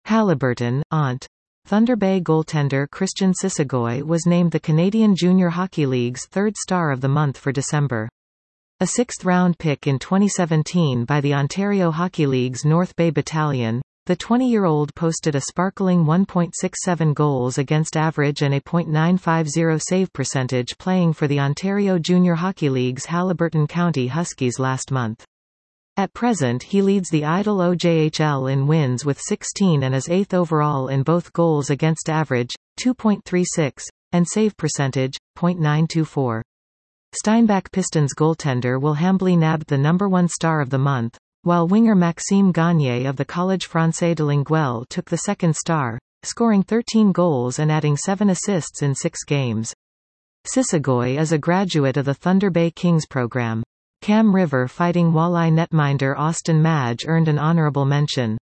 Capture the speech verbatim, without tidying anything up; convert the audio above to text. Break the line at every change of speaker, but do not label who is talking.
Haliburton, Aunt. Thunder Bay goaltender Christian Sisagoy was named the Canadian Junior Hockey League's third Star of the Month for December. A sixth-round pick in twenty seventeen by the Ontario Hockey League's North Bay Battalion, the twenty-year-old posted a sparkling one point six seven goals against average and a point nine five zero save percentage playing for the Ontario Junior Hockey League's Haliburton County Huskies last month. At present he leads the Idle O J H L in wins with sixteen and is eighth overall in both goals against average, two point three six, and save percentage, point nine two four. Steinbach Pistons goaltender Will Hambly nabbed the number one Star of the Month, while winger Maxime Gagner of the Collège Français de Linguelle took the second star, scoring thirteen goals and adding seven assists in six games. Sisagoy is a graduate of the Thunder Bay Kings program. Cam River Fighting Walleye netminder Austin Madge earned an honorable mention.